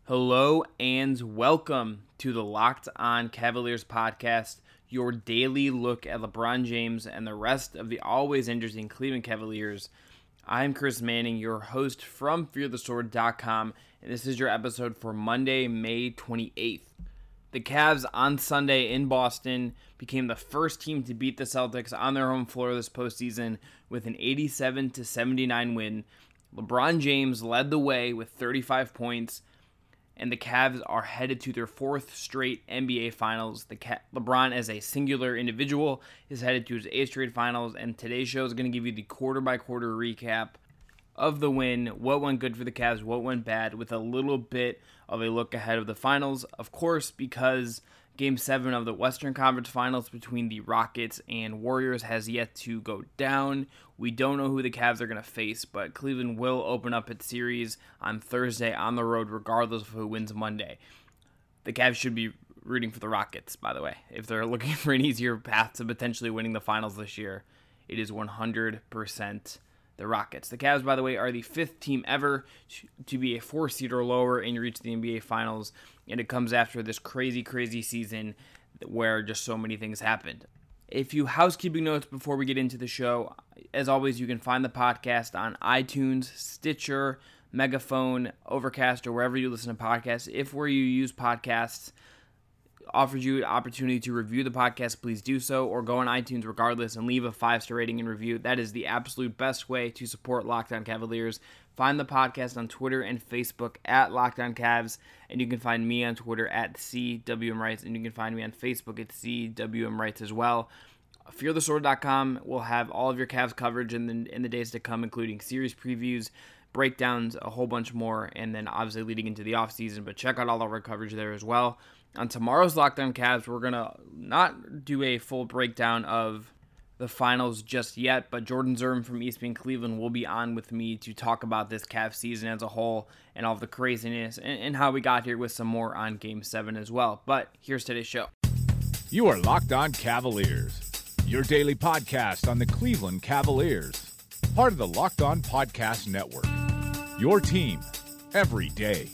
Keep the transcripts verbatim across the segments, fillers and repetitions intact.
Hello and welcome to the Locked On Cavaliers podcast, your daily look at LeBron James and the rest of the always interesting Cleveland Cavaliers. I'm Chris Manning, your host from fear the sword dot com, and this is your episode for Monday, May twenty-eighth. The Cavs on Sunday in Boston became the first team to beat the Celtics on their home floor this postseason with an eighty-seven to seventy-nine win. LeBron James led the way with thirty-five points, and the Cavs are headed to their fourth straight N B A Finals. The Ca- LeBron, as a singular individual, is headed to his eighth straight Finals, and today's show is going to give you the quarter-by-quarter recap of the win, what went good for the Cavs, what went bad, with a little bit of a look ahead of the Finals. Of course, because Game seven of the Western Conference Finals between the Rockets and Warriors has yet to go down. We don't know who the Cavs are going to face, but Cleveland will open up its series on Thursday on the road, regardless of who wins Monday. The Cavs should be rooting for the Rockets, by the way. If they're looking for an easier path to potentially winning the Finals this year, it is one hundred percent the Rockets. The Cavs, by the way, are the fifth team ever to be a four-seed or lower and reach the N B A Finals, and it comes after this crazy, crazy season where just so many things happened. A few housekeeping notes before we get into the show. As always, you can find the podcast on iTunes, Stitcher, Megaphone, Overcast, or wherever you listen to podcasts. If where you use podcasts offers you an opportunity to review the podcast, please do so, or go on iTunes regardless and leave a five-star rating and review. That is the absolute best way to support Locked On Cavaliers. Find the podcast on Twitter and Facebook at Locked On Cavs, and you can find me on Twitter at C W M Rights, and you can find me on Facebook at C W M Rights as well. fear the sword dot com will have all of your Cavs coverage in the, in the days to come, including series previews, breakdowns, a whole bunch more, and then obviously leading into the offseason, but check out all of our coverage there as well. On tomorrow's Locked On Cavs, we're going to not do a full breakdown of the finals just yet, but Jordan Zerm from E S P N Cleveland will be on with me to talk about this Cavs season as a whole and all of the craziness and, and how we got here with some more on Game seven as well. But here's today's show. You are Locked On Cavaliers, your daily podcast on the Cleveland Cavaliers, part of the Locked On Podcast Network, your team every day.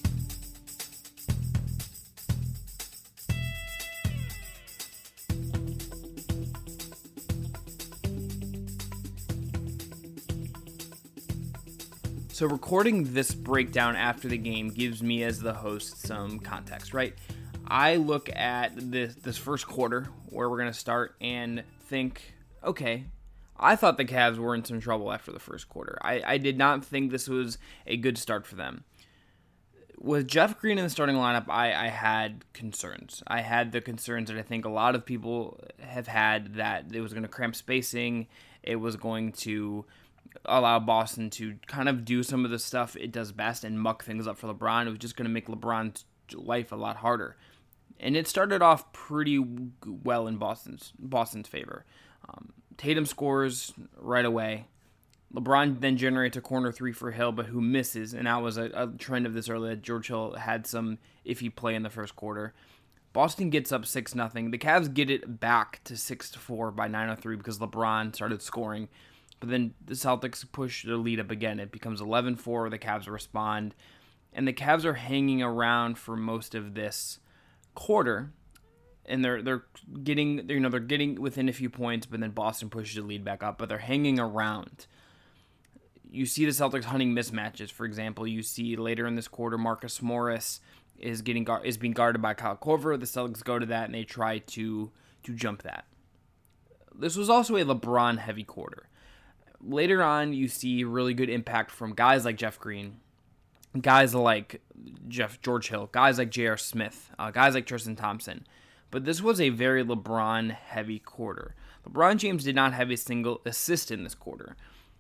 So recording this breakdown after the game gives me, as the host, some context, right? I look at this this first quarter where we're going to start and think, okay, I thought the Cavs were in some trouble after the first quarter. I, I did not think this was a good start for them. With Jeff Green in the starting lineup, I, I had concerns. I had the concerns that I think a lot of people have had, that it was going to cramp spacing, it was going to allow Boston to kind of do some of the stuff it does best and muck things up for LeBron. It was just going to make LeBron's life a lot harder. And it started off pretty well in Boston's Boston's favor. Um, Tatum scores right away. LeBron then generates a corner three for Hill, but who misses, and that was a, a trend of this earlier. George Hill had some iffy play in the first quarter. Boston gets up six nothing. The Cavs get it back to six to four by nine oh three because LeBron started scoring. But then the Celtics push the lead up again. It becomes eleven four. The Cavs respond. And the Cavs are hanging around for most of this quarter. And they're they're getting you know they're getting within a few points, but then Boston pushes the lead back up. But they're hanging around. You see the Celtics hunting mismatches. For example, you see later in this quarter, Marcus Morris is getting is being guarded by Kyle Korver. The Celtics go to that and they try to to jump that. This was also a LeBron heavy quarter. Later on, you see really good impact from guys like Jeff Green, guys like Jeff George Hill, guys like J R. Smith, uh, guys like Tristan Thompson. But this was a very LeBron-heavy quarter. LeBron James did not have a single assist in this quarter.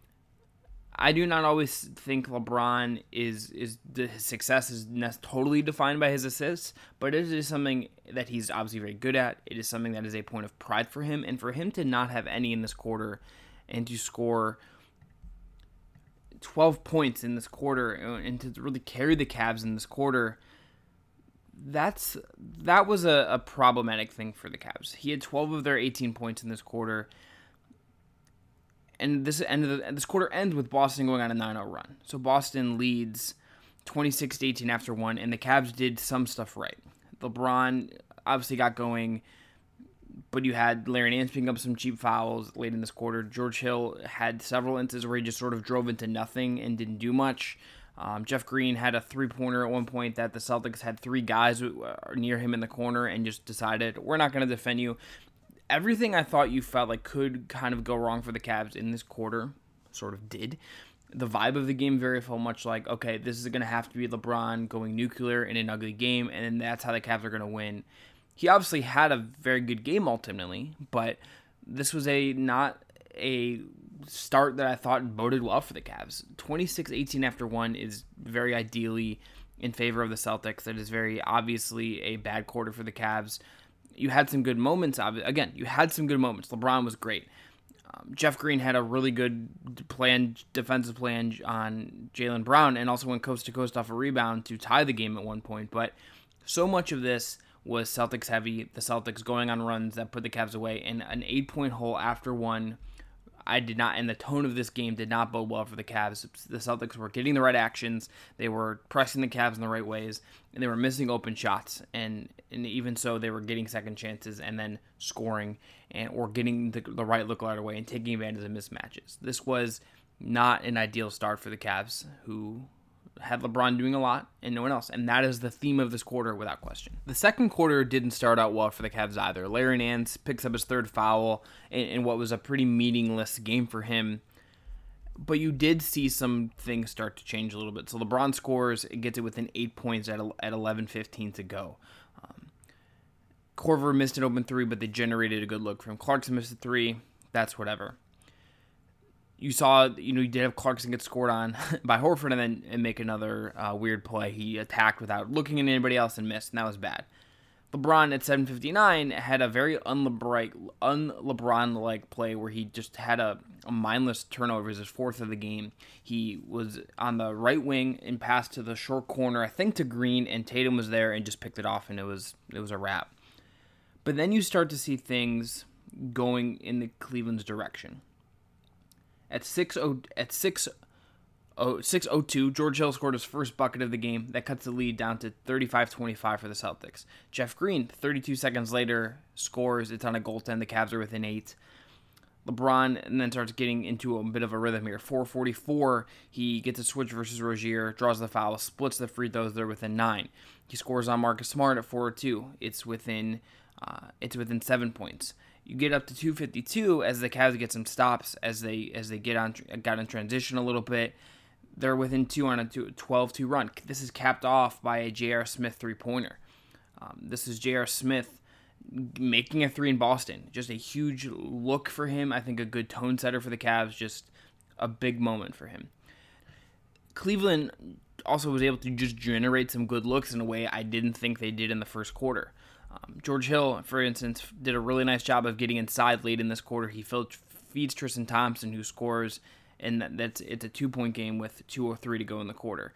I do not always think LeBron is is his success is totally defined by his assists, but it is something that he's obviously very good at. It is something that is a point of pride for him, and for him to not have any in this quarter and to score twelve points in this quarter and to really carry the Cavs in this quarter, that's that was a, a problematic thing for the Cavs. He had twelve of their eighteen points in this quarter. And this end of the, this quarter ends with Boston going on a nine oh run. So Boston leads twenty-six to eighteen after one, and the Cavs did some stuff right. LeBron obviously got going, but you had Larry Nance picking up some cheap fouls late in this quarter. George Hill had several instances where he just sort of drove into nothing and didn't do much. Um, Jeff Green had a three-pointer at one point that the Celtics had three guys near him in the corner and just decided, we're not going to defend you. Everything I thought you felt like could kind of go wrong for the Cavs in this quarter sort of did. The vibe of the game very much like, okay, this is going to have to be LeBron going nuclear in an ugly game, and that's how the Cavs are going to win. He obviously had a very good game ultimately, but this was a not a start that I thought boded well for the Cavs. twenty-six eighteen after one is very ideally in favor of the Celtics. It is very obviously a bad quarter for the Cavs. You had some good moments. Again, you had some good moments. LeBron was great. Um, Jeff Green had a really good plan, defensive plan on Jaylen Brown, and also went coast to coast off a rebound to tie the game at one point. But so much of this was Celtics heavy. The Celtics going on runs that put the Cavs away, and an eight-point hole after one. I did not, and the tone of this game did not bode well for the Cavs. The Celtics were getting the right actions, they were pressing the Cavs in the right ways, and they were missing open shots, and, and even so, they were getting second chances and then scoring, and or getting the, the right look right away and taking advantage of mismatches. This was not an ideal start for the Cavs, who had LeBron doing a lot and no one else, and that is the theme of this quarter without question. The second quarter didn't start out well for the Cavs either. Larry Nance picks up his third foul in, in what was a pretty meaningless game for him, but you did see some things start to change a little bit. So LeBron scores, it gets it within eight points at at eleven fifteen to go. Um, Korver missed an open three, but they generated a good look from him. Clarkson missed a three. That's whatever. You saw, you know, you did have Clarkson get scored on by Horford and then and make another uh, weird play. He attacked without looking at anybody else and missed, and that was bad. LeBron at seven fifty-nine had a very un-LeBron-like play where he just had a, a mindless turnover. It was his fourth of the game. He was on the right wing and passed to the short corner, I think to Green, and Tatum was there and just picked it off, and it was it was a wrap. But then you start to see things going in the Cleveland's direction. At six oh at six oh six oh two, George Hill scored his first bucket of the game. That cuts the lead down to thirty-five twenty-five for the Celtics. Jeff Green, thirty-two seconds later, scores. It's on a goaltend. The Cavs are within eight. LeBron and then starts getting into a bit of a rhythm here. four forty-four, he gets a switch versus Rozier, draws the foul, splits the free throws. They're within nine. He scores on Marcus Smart at four oh two. It's within uh, it's within seven points. You get up to two fifty-two as the Cavs get some stops as they as they get on got in transition a little bit. They're within two on a twelve two run. This is capped off by a J R. Smith three-pointer. Um, this is J R. Smith making a three in Boston. Just a huge look for him. I think a good tone setter for the Cavs. Just a big moment for him. Cleveland also was able to just generate some good looks in a way I didn't think they did in the first quarter. Um, George Hill, for instance, did a really nice job of getting inside late in this quarter. He feeds Tristan Thompson, who scores, and that's it's a two-point game with two oh three to go in the quarter.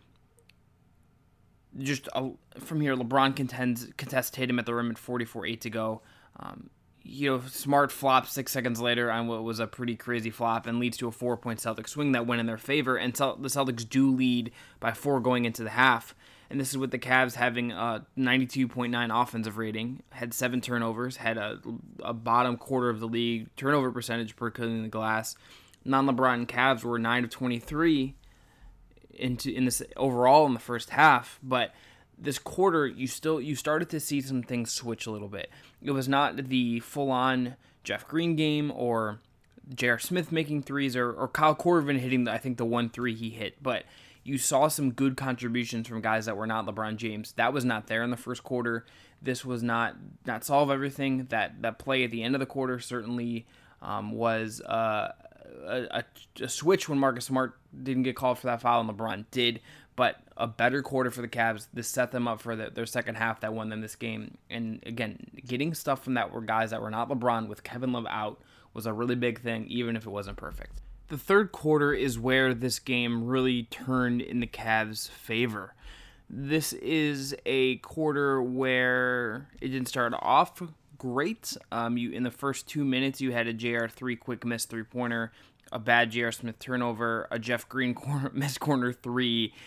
Just uh, from here, LeBron contends, contests Tatum at the rim at forty-four eight to go. Um, you know, Smart flops six seconds later on what was a pretty crazy flop and leads to a four-point Celtics swing that went in their favor, and the Celtics do lead by four going into the half. And this is with the Cavs having a ninety-two point nine offensive rating, had seven turnovers, had a, a bottom quarter of the league turnover percentage per clearing the glass. Non-LeBron Cavs were nine of twenty-three into in this overall in the first half, but this quarter you still you started to see some things switch a little bit. It was not the full-on Jeff Green game or J R. Smith making threes or, or Kyle Korver hitting the, I think the one three he hit, but you saw some good contributions from guys that were not LeBron James. That was not there in the first quarter. This was not not solve everything. That that play at the end of the quarter certainly um, was uh, a, a switch when Marcus Smart didn't get called for that foul and LeBron did. But a better quarter for the Cavs. This set them up for the, their second half that won them this game. And again, getting stuff from that were guys that were not LeBron with Kevin Love out was a really big thing, even if it wasn't perfect. The third quarter is where this game really turned in the Cavs' favor. This is a quarter where it didn't start off great. Um, you in the first two minutes, you had a J R three quick miss three-pointer, a bad J R. Smith turnover, a Jeff Green corner, missed corner three.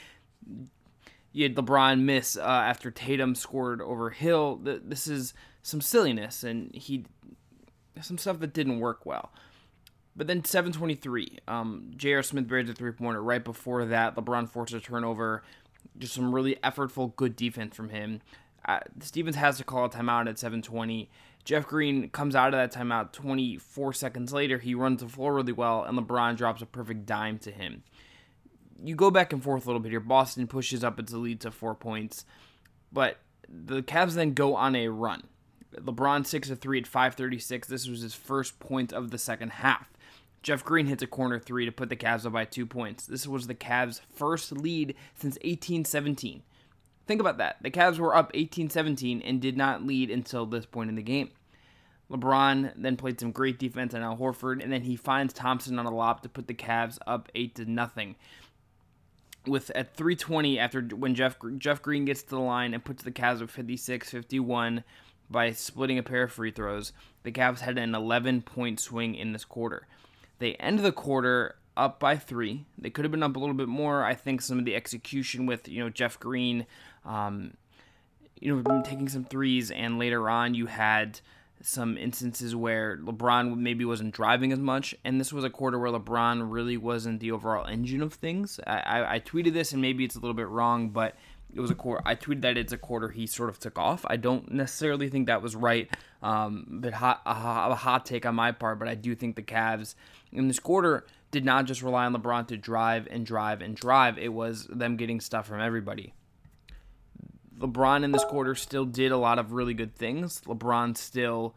You had LeBron miss uh, after Tatum scored over Hill. This is some silliness, and he some stuff that didn't work well. But then seven twenty-three, um, J R. Smith buries a three-pointer. Right before that, LeBron forced a turnover. Just some really effortful, good defense from him. Uh, Stevens has to call a timeout at seven twenty. Jeff Green comes out of that timeout twenty-four seconds later. He runs the floor really well, and LeBron drops a perfect dime to him. You go back and forth a little bit here. Boston pushes up its lead to four points. But the Cavs then go on a run. LeBron six of three at five thirty-six. This was his first point of the second half. Jeff Green hits a corner three to put the Cavs up by two points. This was the Cavs' first lead since eighteen seventeen. Think about that. The Cavs were up eighteen seventeen and did not lead until this point in the game. LeBron then played some great defense on Al Horford, and then he finds Thompson on a lob to put the Cavs up eight to nothing. With at three twenty, after when Jeff Jeff Green gets to the line and puts the Cavs up fifty-six fifty-one by splitting a pair of free throws, the Cavs had an eleven-point swing in this quarter. They end the quarter up by three. They could have been up a little bit more. I think some of the execution with, you know, Jeff Green, um, you know, taking some threes, and later on you had some instances where LeBron maybe wasn't driving as much, and this was a quarter where LeBron really wasn't the overall engine of things. I, I, I tweeted this, and maybe it's a little bit wrong, but it was a quarter. I tweeted that it's a quarter he sort of took off. I don't necessarily think that was right, um, but hot, a, a hot take on my part. But I do think the Cavs in this quarter did not just rely on LeBron to drive and drive and drive. It was them getting stuff from everybody. LeBron in this quarter still did a lot of really good things. LeBron still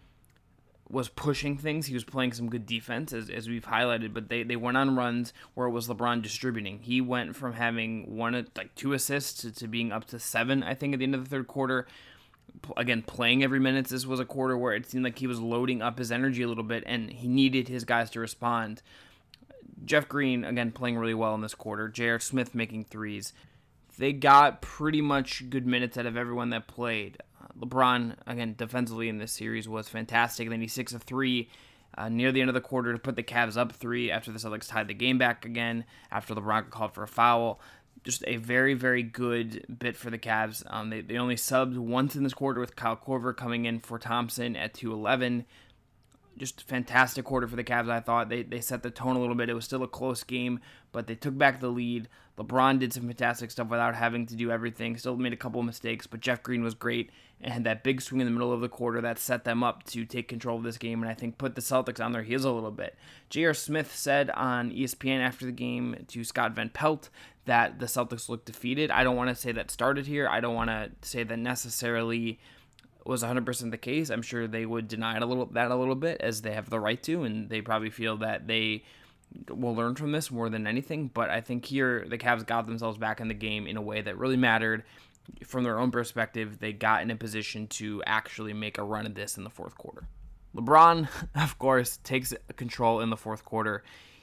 was pushing things. He was playing some good defense, as, as we've highlighted, but they, they went on runs where it was LeBron distributing. He went from having one, like two assists to, to being up to seven, I think, at the end of the third quarter. Again, playing every minute. This was a quarter where it seemed like he was loading up his energy a little bit, and he needed his guys to respond. Jeff Green, again, playing really well in this quarter. J R. Smith making threes. They got pretty much good minutes out of everyone that played. LeBron, again, defensively in this series was fantastic. Then he's six of three uh, near the end of the quarter to put the Cavs up three after the Celtics tied the game back again, after LeBron called for a foul. Just a very, very good bit for the Cavs. Um, they, they only subbed once in this quarter with Kyle Korver coming in for Thompson at two eleven. Just fantastic quarter for the Cavs, I thought. They they set the tone a little bit. It was still a close game, but they took back the lead. LeBron did some fantastic stuff without having to do everything. Still made a couple of mistakes, but Jeff Green was great and had that big swing in the middle of the quarter that set them up to take control of this game and I think put the Celtics on their heels a little bit. J R. Smith said on E S P N after the game to Scott Van Pelt that the Celtics looked defeated. I don't want to say that started here. I don't want to say that necessarily was one hundred percent the case. I'm sure they would deny it a little that a little bit, as they have the right to, and they probably feel that they will learn from this more than anything. But I think here the Cavs got themselves back in the game in a way that really mattered. From their own perspective, they got in a position to actually make a run at this in the fourth quarter. LeBron, of course, takes control in the fourth quarter.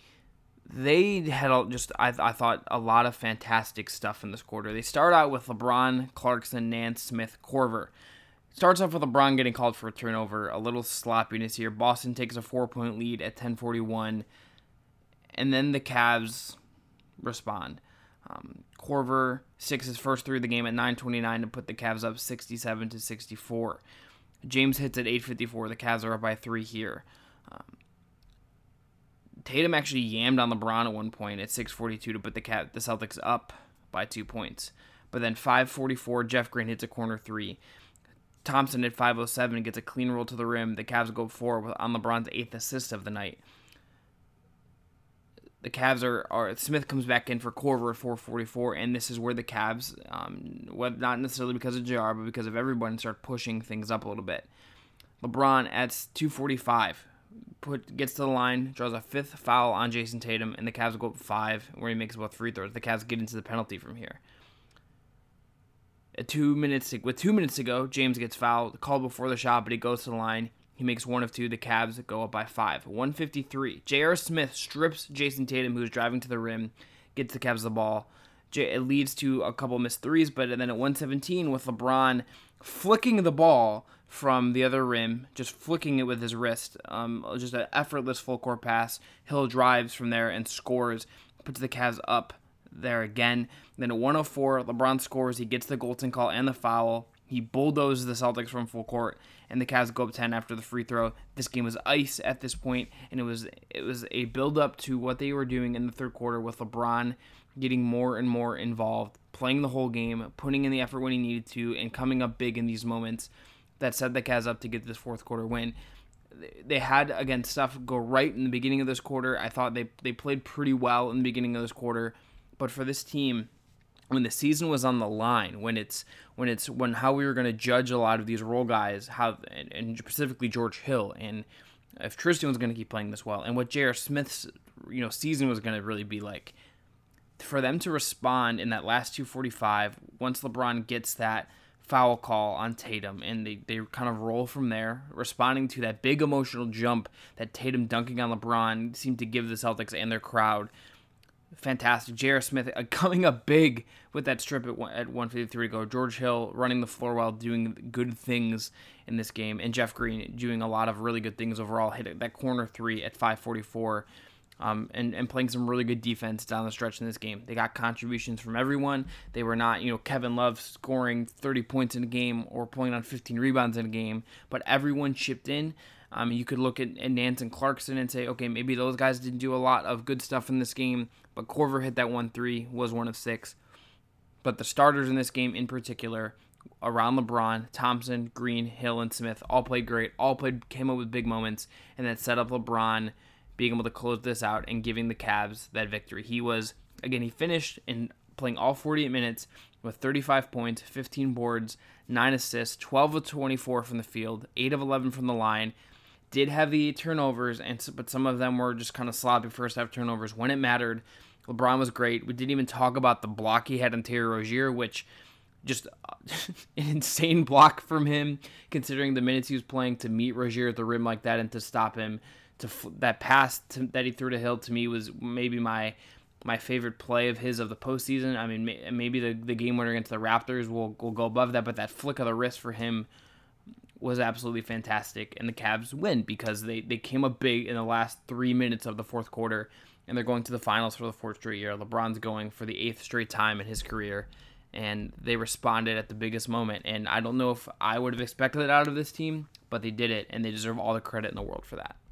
They had a, just, I, I thought, a lot of fantastic stuff in this quarter. They start out with LeBron, Clarkson, Nance, Smith, Korver. Starts off with LeBron getting called for a turnover, a little sloppiness here. Boston takes a four-point lead at ten forty-one, and then the Cavs respond. Um, Korver six his first three of the game at nine twenty-nine to put the Cavs up sixty-seven to sixty-four. James hits at eight fifty-four. The Cavs are up by three here. Um, Tatum actually yammed on LeBron at one point at six forty-two to put the Cav- the Celtics up by two points. But then five forty-four, Jeff Green hits a corner three. Thompson at five oh seven gets a clean roll to the rim. The Cavs go four on LeBron's eighth assist of the night. The Cavs are, are Smith comes back in for Korver at four forty-four, and this is where the Cavs, um, not necessarily because of J R, but because of everyone, start pushing things up a little bit. LeBron at two forty-five put gets to the line, draws a fifth foul on Jason Tatum, and the Cavs go up five, where he makes both free throws. The Cavs get into the penalty from here. At two minutes to, with two minutes to go, James gets fouled, called before the shot, but he goes to the line. He makes one of two. The Cavs go up by five. one fifty-three. J R. Smith strips Jason Tatum, who's driving to the rim, gets the Cavs the ball. J- it leads to a couple missed threes, but then at one seventeen, with LeBron flicking the ball from the other rim, just flicking it with his wrist, um, just an effortless full court pass. Hill drives from there and scores, puts the Cavs up there again. Then at one oh four, LeBron scores. He gets the Golden call and the foul. He bulldozes the Celtics from full court, and the Cavs go up ten after the free throw. This game was ice at this point, and it was it was a build-up to what they were doing in the third quarter with LeBron getting more and more involved, playing the whole game, putting in the effort when he needed to, and coming up big in these moments that set the Cavs up to get this fourth quarter win. They had, again, stuff go right in the beginning of this quarter. I thought they, they played pretty well in the beginning of this quarter, but for this team, when the season was on the line, when it's when it's when how we were going to judge a lot of these role guys, how and, and specifically George Hill, and if Tristan was going to keep playing this well, and what J R. Smith's you know season was going to really be like, for them to respond in that last two forty-five, once LeBron gets that foul call on Tatum, and they, they kind of roll from there, responding to that big emotional jump that Tatum dunking on LeBron seemed to give the Celtics and their crowd. Fantastic. J R. Smith uh, coming up big with that strip at, one, at one fifty-three to go. George Hill running the floor while doing good things in this game. And Jeff Green doing a lot of really good things overall. Hit that corner three at five forty-four um, and, and playing some really good defense down the stretch in this game. They got contributions from everyone. They were not, you know, Kevin Love scoring thirty points in a game or pulling on fifteen rebounds in a game, but everyone chipped in. Um, you could look at, at Nance and Clarkson and say, okay, maybe those guys didn't do a lot of good stuff in this game, but Korver hit that one three, was one of six. But the starters in this game in particular, around LeBron, Thompson, Green, Hill, and Smith, all played great, all played, came up with big moments, and that set up LeBron being able to close this out and giving the Cavs that victory. He was, again, he finished in playing all forty-eight minutes with thirty-five points, fifteen boards, nine assists, twelve of twenty-four from the field, eight of eleven from the line. Did have the turnovers, and but some of them were just kind of sloppy first half turnovers. When it mattered, LeBron was great. We didn't even talk about the block he had on Terry Rozier, which just an insane block from him, considering the minutes he was playing to meet Rozier at the rim like that and to stop him. To that pass to, that he threw to Hill, to me, was maybe my my favorite play of his of the postseason. I mean, may, maybe the, the game winner against the Raptors will, will go above that, but that flick of the wrist for him was absolutely fantastic, and the Cavs win because they, they came up big in the last three minutes of the fourth quarter, and they're going to the finals for the fourth straight year. LeBron's going for the eighth straight time in his career, and they responded at the biggest moment, and I don't know if I would have expected it out of this team, but they did it, and they deserve all the credit in the world for that.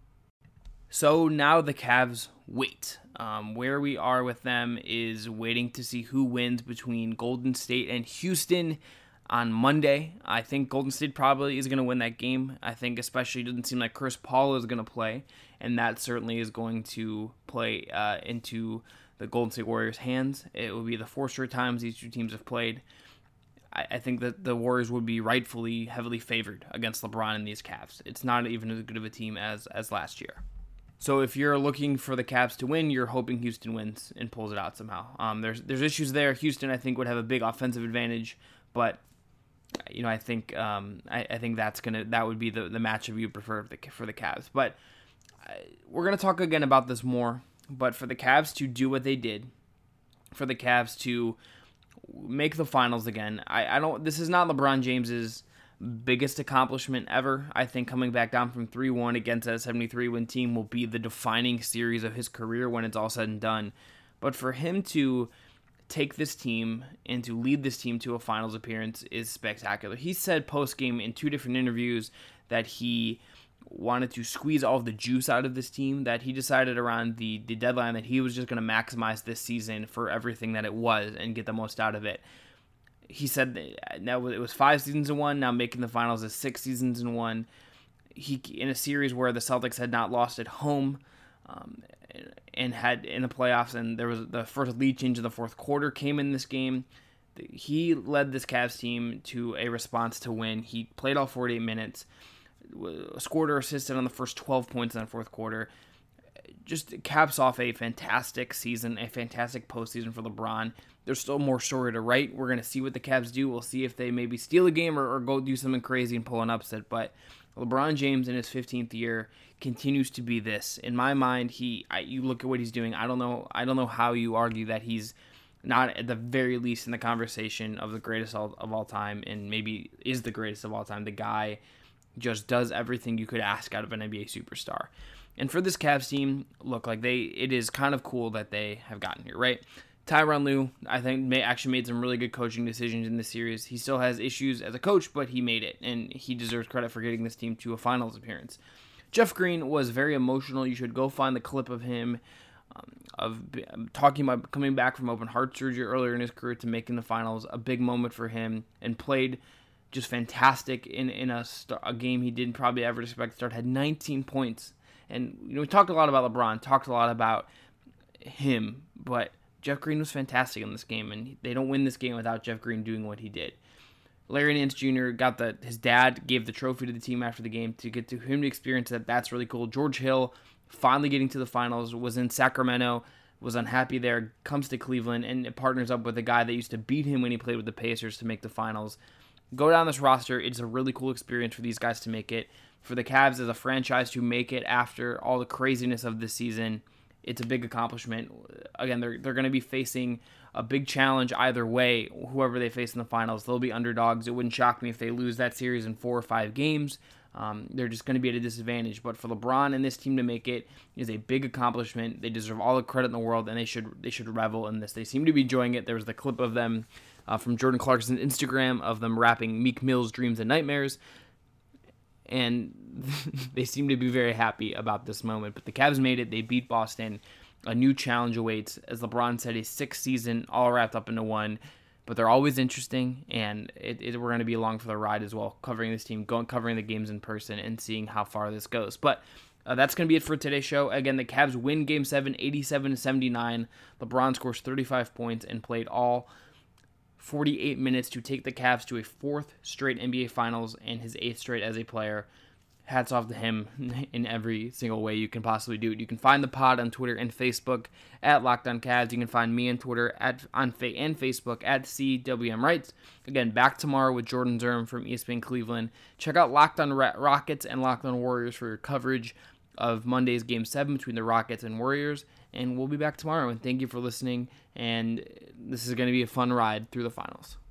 So now the Cavs wait. Um, where we are with them is waiting to see who wins between Golden State and Houston on Monday. I think Golden State probably is going to win that game. I think especially it doesn't seem like Chris Paul is going to play, and that certainly is going to play uh, into the Golden State Warriors' hands. It will be the four straight times these two teams have played. I, I think that the Warriors would be rightfully heavily favored against LeBron and these Cavs. It's not even as good of a team as as last year. So if you're looking for the Cavs to win, you're hoping Houston wins and pulls it out somehow. Um, there's there's issues there. Houston, I think, would have a big offensive advantage, but you know, I think um, I, I think that's gonna that would be the, the matchup you prefer for the, for the Cavs. But uh, we're gonna talk again about this more. But for the Cavs to do what they did, for the Cavs to make the finals again, I, I don't. This is not LeBron James's biggest accomplishment ever. I think coming back down from three one against a seventy-three win team will be the defining series of his career when it's all said and done. But for him to take this team and to lead this team to a finals appearance is spectacular. He said post-game in two different interviews that he wanted to squeeze all of the juice out of this team, that he decided around the, the deadline that he was just going to maximize this season for everything that it was and get the most out of it. He said that now it was five seasons in one, now making the finals is six seasons in one. He in a series where the Celtics had not lost at home, um, and had in the playoffs, and there was the first lead change in the fourth quarter came in this game. He led this Cavs team to a response to win. He played all forty-eight minutes, scored or assisted on the first twelve points in the fourth quarter. Just caps off a fantastic season, a fantastic postseason for LeBron. There's still more story to write. We're going to see what the Cavs do. We'll see if they maybe steal a game or, or go do something crazy and pull an upset. But LeBron James in his fifteenth year continues to be this. In my mind, he I, you look at what he's doing. I don't know. I don't know how you argue that he's not at the very least in the conversation of the greatest of all time, and maybe is the greatest of all time. The guy just does everything you could ask out of an N B A superstar. And for this Cavs team, look, like they, it is kind of cool that they have gotten here, right? Tyronn Lue, I think, may, actually made some really good coaching decisions in this series. He still has issues as a coach, but he made it, and he deserves credit for getting this team to a finals appearance. Jeff Green was very emotional. You should go find the clip of him um, of um, talking about coming back from open heart surgery earlier in his career to making the finals. A big moment for him, and played just fantastic in, in a, st- a game he didn't probably ever expect to start. Had nineteen points. And you know, we talked a lot about LeBron, talked a lot about him, but Jeff Green was fantastic in this game, and they don't win this game without Jeff Green doing what he did. Larry Nance Junior got the his dad gave the trophy to the team after the game to get to him to experience that. That's really cool. George Hill finally getting to the finals, was in Sacramento, was unhappy there, comes to Cleveland, and partners up with a guy that used to beat him when he played with the Pacers to make the finals. Go down this roster. It's a really cool experience for these guys to make it. For the Cavs as a franchise to make it after all the craziness of this season, it's a big accomplishment. Again, they're they're going to be facing a big challenge either way. Whoever they face in the finals, they'll be underdogs. It wouldn't shock me if they lose that series in four or five games. Um, they're just going to be at a disadvantage. But for LeBron and this team to make it is a big accomplishment. They deserve all the credit in the world, and they should they should revel in this. They seem to be enjoying it. There was the clip of them uh, from Jordan Clarkson's Instagram of them rapping Meek Mill's Dreams and Nightmares. And they seem to be very happy about this moment. But the Cavs made it. They beat Boston. A new challenge awaits. As LeBron said, a sixth season all wrapped up into one. But they're always interesting, and it, it, we're going to be along for the ride as well, covering this team, going covering the games in person, and seeing how far this goes. But uh, that's going to be it for today's show. Again, the Cavs win Game seven, eighty-seven to seventy-nine. LeBron scores thirty-five points and played all forty-eight minutes to take the Cavs to a fourth straight N B A Finals and his eighth straight as a player. Hats off to him in every single way you can possibly do it. You can find the pod on Twitter and Facebook at Locked On Cavs. You can find me on Twitter at on fa- and Facebook at C W M Rights. Again, back tomorrow with Jordan Zerm from E S P N Cleveland. Check out Locked On Ra- Rockets and Locked On Warriors for your coverage of Monday's Game seven between the Rockets and Warriors. And we'll be back tomorrow. And thank you for listening. And this is going to be a fun ride through the finals.